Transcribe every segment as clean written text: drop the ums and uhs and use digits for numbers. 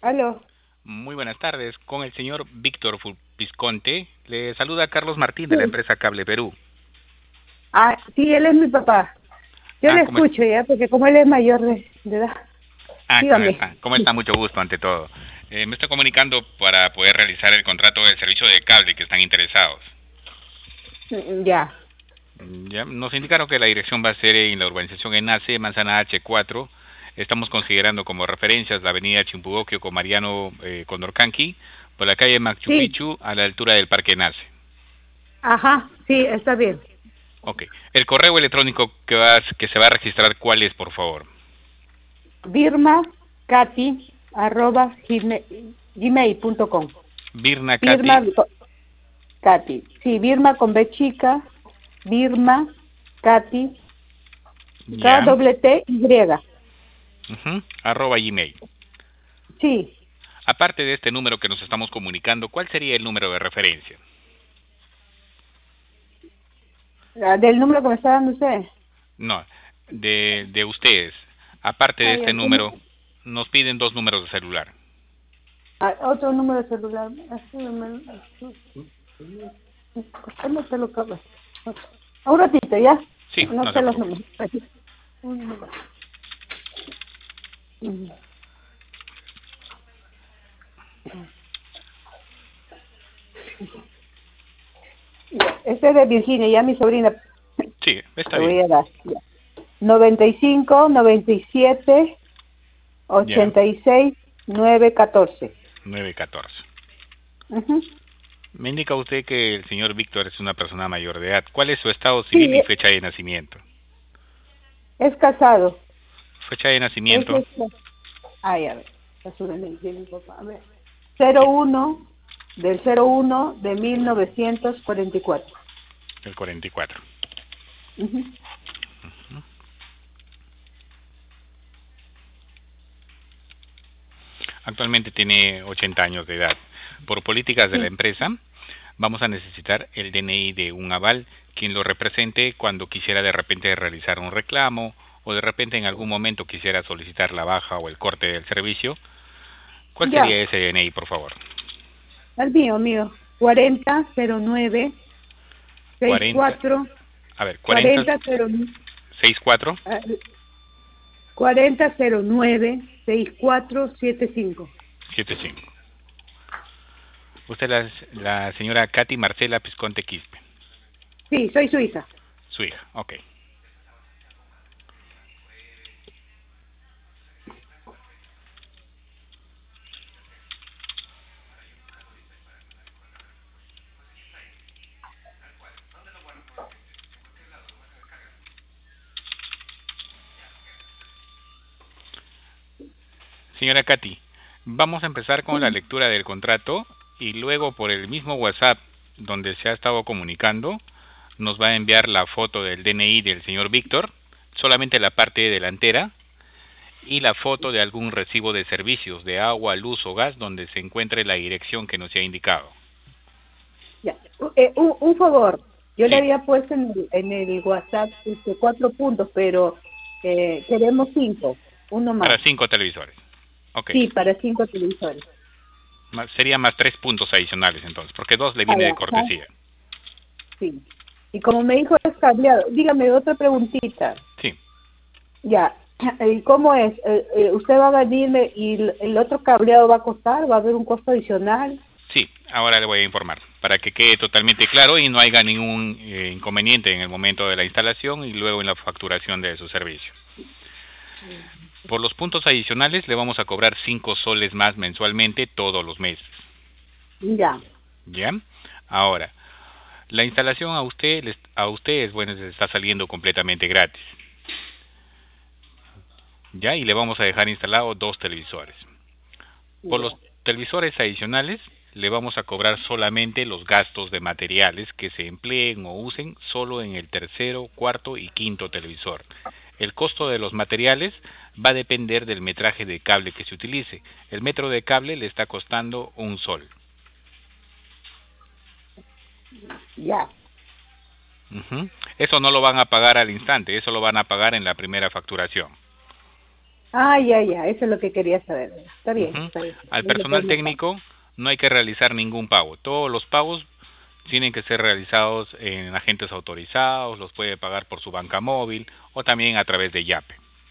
Aló. Muy buenas tardes, con el señor Víctor Visconte. Le saluda Carlos Martín de la Sí. empresa Cable Perú. Sí, él es mi papá. Yo le ¿Cómo es? escucho ya, porque como él es mayor de edad. ¿Cómo Dígame. está? ¿Cómo está? Mucho gusto ante todo. Me estoy comunicando para poder realizar el contrato del servicio de cable que están interesados. Ya. Ya, nos indicaron que la dirección va a ser en la urbanización Enlace, Manzana H4. Estamos considerando como referencias la avenida Chimbugoquio con Mariano Condorcanqui, por la calle Machu Sí. Picchu a la altura del Parque Enlace. Ajá. Sí, está bien. Ok. El correo electrónico que se va a registrar, ¿cuál es, por favor? birmacati@gmail.com. Birna Birma Katy. Cati. Sí, Birma con B chica. Birma Cati. K Ya. doble T Y. Arroba Gmail. Sí. Aparte de este número que nos estamos comunicando, ¿cuál sería el número de referencia? Del número que me está dando usted. No, de ustedes. Aparte de Ah, este ya. número, nos piden dos números de celular. Otro número de celular. ¿Por qué no te lo acabas? Un ratito, ¿ya? Sí, No no se sé los preocupe. números. Un número. Este es de Virginia, ya mi sobrina Sí, está te voy bien. a dar. Ya. 95, 97, Ya, 86, 914. 914. Ujú. Me indica usted que el señor Víctor es una persona mayor de edad. ¿Cuál es su estado civil Sí, y fecha de nacimiento? es casado. Fecha de Es nacimiento, este. Ay, a ver. Es una ley de mi papá. A ver. sí, 01 del 01 de 1944. el 44. Ujú. Actualmente tiene 80 años de edad. Por políticas de la Sí, empresa, vamos a necesitar el DNI de un aval, quien lo represente cuando quisiera de repente realizar un reclamo o de repente en algún momento quisiera solicitar la baja o el corte del servicio. ¿Cuál ya. sería ese DNI, por favor? El mío. 4009 40, 64 a ver, 40, 40 64, 4009 6475. 75. Usted es la señora Katy Marcela Pisconte Quispe, Sí, soy su hija. su hija. Ok. Señora Katy, vamos a empezar con la lectura del contrato y luego por el mismo WhatsApp donde se ha estado comunicando, nos va a enviar la foto del DNI del señor Víctor, solamente la parte delantera, y la foto de algún recibo de servicios de agua, luz o gas donde se encuentre la dirección que nos ha indicado. Ya. Un favor, yo le Sí, había puesto en el WhatsApp 4 puntos, pero queremos 5, uno para más. 5 televisores. Ok. Sí, para 5 televisores. Sería más 3 puntos adicionales entonces, porque 2 le Ah, viene ya, de ajá, cortesía. sí. Y como me dijo es cableado, dígame otra preguntita. Sí, Ya, ¿y cómo es? ¿Usted va a venirme y el otro cableado va a costar? ¿Va a haber un costo adicional? sí, ahora le voy a informar para que quede totalmente claro y no haya ningún inconveniente en el momento de la instalación y luego en la facturación de su servicio. Por los puntos adicionales le vamos a cobrar 5 soles más mensualmente todos los meses. Ya, ¿Ya? Ahora, la instalación a ustedes, bueno, les está saliendo completamente gratis. ¿Ya? Y le vamos a dejar instalado 2 televisores. Por los ya. televisores adicionales, le vamos a cobrar solamente los gastos de materiales que se empleen o usen solo en el tercero, cuarto y quinto televisor. El costo de los materiales va a depender del metraje de cable que se utilice. El metro de cable le está costando 1 sol. Ya. Eso no lo van a pagar al instante, eso lo van a pagar en la primera facturación. Ya, eso es lo que quería saber. Está bien, Ujú. está bien. Al No le personal pongo tanto. técnico no hay que realizar ningún pago. Todos los pagos tienen que ser realizados en agentes autorizados, los puede pagar por su banca móvil o también a través de Yape.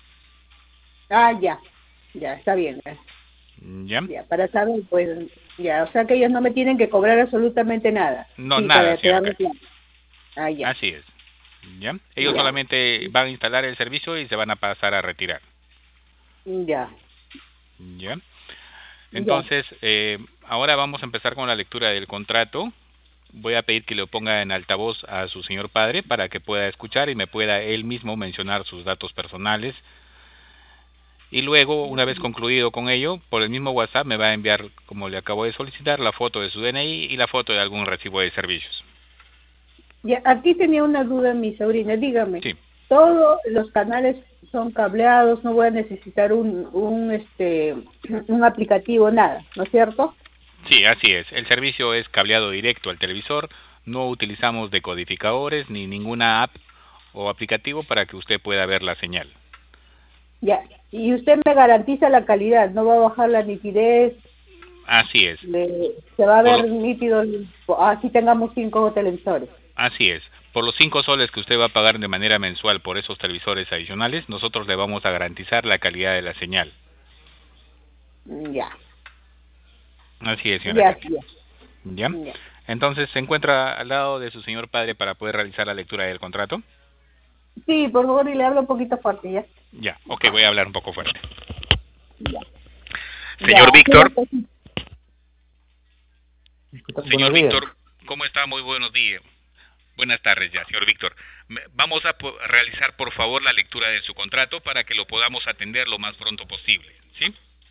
Ya, está bien. ¿Ya? Ya, para saber, pues, ya, o sea que ellos no me tienen que cobrar absolutamente nada. No, Sí, nada, para señora quedarme Katy. claro. Ya, Así es. ¿Ya? Ellos ya, solamente van a instalar el servicio y se van a pasar a retirar. ya, ¿Ya? ya. Entonces, ahora vamos a empezar con la lectura del contrato. Voy a pedir que le ponga en altavoz a su señor padre para que pueda escuchar y me pueda él mismo mencionar sus datos personales. Y luego, una vez concluido con ello, por el mismo WhatsApp me va a enviar, como le acabo de solicitar, la foto de su DNI y la foto de algún recibo de servicios. Ya, aquí tenía una duda mi sobrina, dígame, Sí, todos los canales son cableados, no voy a necesitar un aplicativo, nada, ¿no es cierto? sí, así es. El servicio es cableado directo al televisor. No utilizamos decodificadores ni ninguna app o aplicativo para que usted pueda ver la señal. Ya, y usted me garantiza la calidad, no va a bajar la nitidez, Así es. se va a Por ver lo, nítido, así tengamos 5 televisores. Así es. Por los 5 soles que usted va a pagar de manera mensual por esos televisores adicionales, nosotros le vamos a garantizar la calidad de la señal. Ya, Así es, señora ya, Katy. ya, ¿Ya? ya. Entonces, ¿se encuentra al lado de su señor padre para poder realizar la lectura del contrato? Sí, por favor, y le hablo un poquito fuerte, ya. Ya, ok, voy a hablar un poco fuerte. Ya, Señor aquí la Víctor, cosita. Buenos señor días. Víctor, ¿cómo está? Muy buenos días. Buenas tardes ya, señor Víctor. Vamos a realizar, por favor, la lectura de su contrato para que lo podamos atender lo más pronto posible, ¿sí?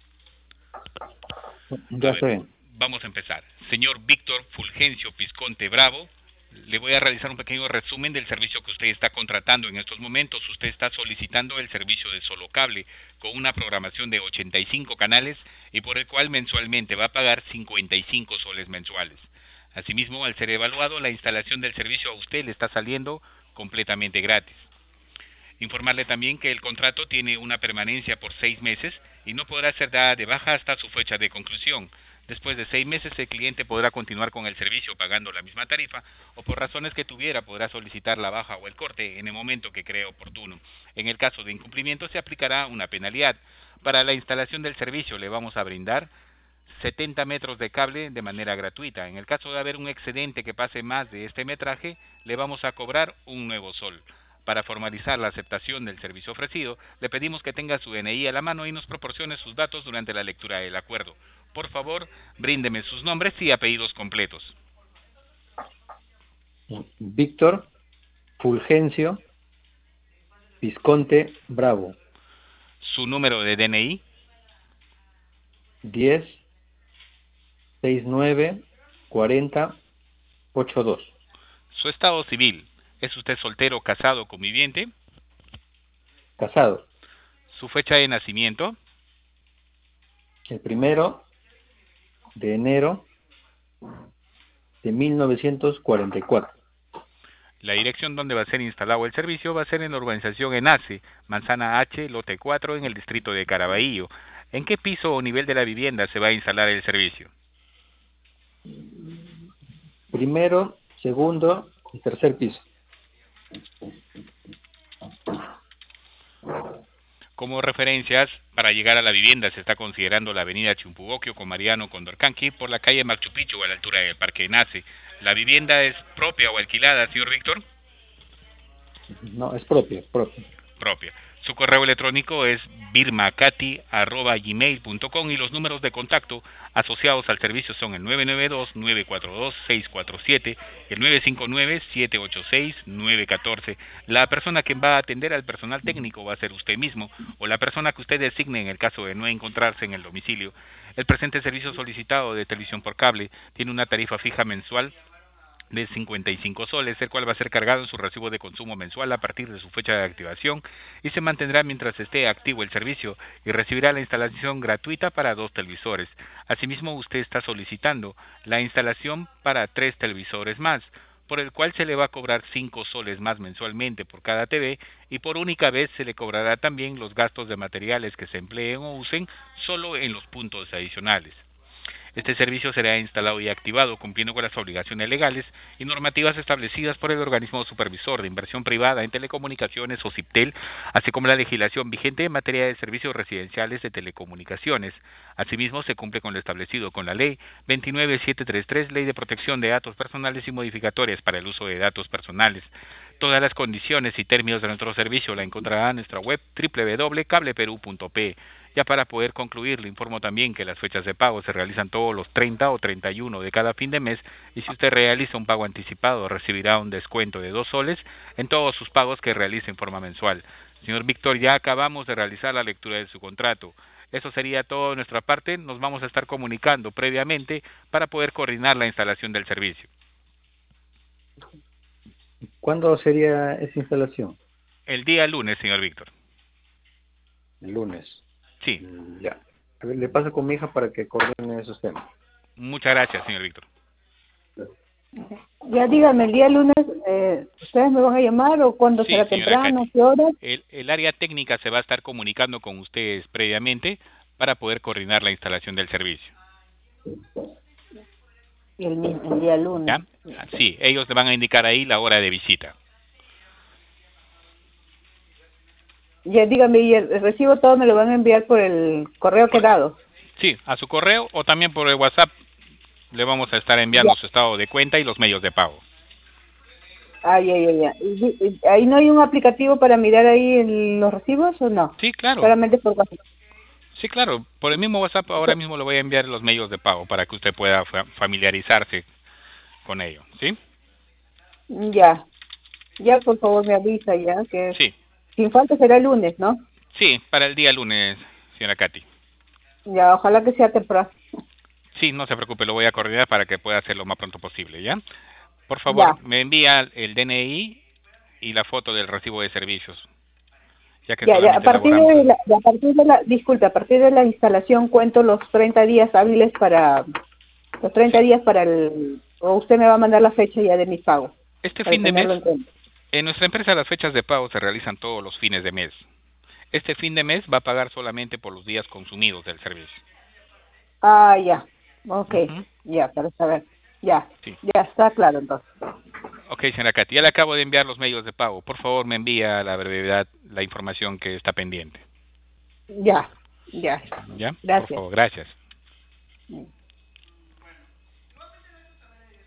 A Ya ver, está bien. vamos a empezar. Señor Víctor Fulgencio Pisconte Bravo, le voy a realizar un pequeño resumen del servicio que usted está contratando en estos momentos. Usted está solicitando el servicio de solo cable con una programación de 85 canales y por el cual mensualmente va a pagar 55 soles mensuales. Asimismo, al ser evaluado, la instalación del servicio a usted le está saliendo completamente gratis. Informarle también que el contrato tiene una permanencia por 6 meses y no podrá ser dada de baja hasta su fecha de conclusión. Después de 6 meses el cliente podrá continuar con el servicio pagando la misma tarifa o por razones que tuviera podrá solicitar la baja o el corte en el momento que cree oportuno. En el caso de incumplimiento se aplicará una penalidad. Para la instalación del servicio le vamos a brindar 70 metros de cable de manera gratuita. En el caso de haber un excedente que pase más de este metraje, le vamos a cobrar un nuevo sol. Para formalizar la aceptación del servicio ofrecido, le pedimos que tenga su DNI a la mano y nos proporcione sus datos durante la lectura del acuerdo. Por favor, bríndeme sus nombres y apellidos completos. Víctor Fulgencio Visconte Bravo, Su número de DNI, 10 69 40 82. su estado civil. ¿Es usted soltero, casado, conviviente? Casado. Su fecha de nacimiento, El 1 de enero de 1944. la dirección donde va a ser instalado el servicio va a ser en la urbanización Enlace, Manzana H, lote 4, en el distrito de Caraballo. ¿En qué piso o nivel de la vivienda se va a instalar el servicio? Primero, segundo y tercer piso. Como referencias, para llegar a la vivienda se está considerando la avenida Chumpugoquio con Mariano Condorcanqui por la calle Machu Picchu a la altura del Parque Enlace. ¿La vivienda es propia o alquilada, señor Víctor? No, es propio, propio. Propia. Su correo electrónico es birmacati@gmail.com y los números de contacto asociados al servicio son el 992-942-647 y el 959-786-914. La persona que va a atender al personal técnico va a ser usted mismo o la persona que usted designe en el caso de no encontrarse en el domicilio. El presente servicio solicitado de televisión por cable tiene una tarifa fija mensual de 55 soles, el cual va a ser cargado en su recibo de consumo mensual a partir de su fecha de activación y se mantendrá mientras esté activo el servicio y recibirá la instalación gratuita para 2 televisores. Asimismo, usted está solicitando la instalación para 3 televisores más. por el cual se le va a cobrar 5 soles más mensualmente por cada TV y por única vez se le cobrará también los gastos de materiales que se empleen o usen solo en los puntos adicionales. Este servicio será instalado y activado cumpliendo con las obligaciones legales y normativas establecidas por el organismo supervisor de inversión privada en telecomunicaciones o CIPTEL, así como la legislación vigente en materia de servicios residenciales de telecomunicaciones. Asimismo, se cumple con lo establecido con la Ley 29733, Ley de Protección de Datos Personales y Modificatorias para el Uso de Datos Personales. Todas las condiciones y términos de nuestro servicio la encontrará en nuestra web www.cableperu.pe. Ya para poder concluir, le informo también que las fechas de pago se realizan todos los 30 o 31 de cada fin de mes y si usted realiza un pago anticipado recibirá un descuento de 2 soles en todos sus pagos que realice en forma mensual. Señor Víctor, ya acabamos de realizar la lectura de su contrato. Eso sería todo de nuestra parte. Nos vamos a estar comunicando previamente para poder coordinar la instalación del servicio. ¿Cuándo sería esa instalación? El día lunes, señor Víctor. El lunes. Sí. Ya. A ver, le paso con mi hija para que coordine esos temas. Muchas gracias, señor Víctor. Ya dígame, el día lunes, ¿ustedes me van a llamar o cuándo Sí, será señora temprano? Katy. ¿Qué hora? El área técnica se va a estar comunicando con ustedes previamente para poder coordinar la instalación del servicio. El día lunes. ¿Ya? Sí, ellos le van a indicar ahí la hora de visita. Ya dígame, y el recibo todo me lo van a enviar por el correo que he dado. Sí, a su correo o también por el WhatsApp le vamos a estar enviando Ya. su estado de cuenta y los medios de pago. Ah, ya. ¿Y ahí no hay un aplicativo para mirar ahí los recibos o no? Sí, claro. Solamente por WhatsApp. Sí, claro. Por el mismo WhatsApp ahora mismo le voy a enviar los medios de pago para que usted pueda familiarizarse con ello, ¿sí? Ya. Ya, por favor, me avisa ya, que Sí. sin falta será el lunes, ¿no? Sí, para el día lunes, señora Katy. Ya, ojalá que sea temprano. Sí, no se preocupe, lo voy a coordinar para que pueda hacerlo lo más pronto posible, ¿ya? Por favor, me envía el DNI y la foto del recibo de servicios. Ya que A partir a partir de la instalación cuento los 30 días hábiles para días para o usted me va a mandar la fecha ya de mi pago. Este fin de mes, en nuestra empresa las fechas de pago se realizan todos los fines de mes. Este fin de mes va a pagar solamente por los días consumidos del servicio. Ah, ya. Ok, ya, para saber. Ya, sí. Ya está claro entonces. Ok, señora Katy, ya le acabo de enviar los medios de pago. Por favor, me envía a la brevedad la información que está pendiente. Ya. ¿Ya? Gracias. Por favor, gracias.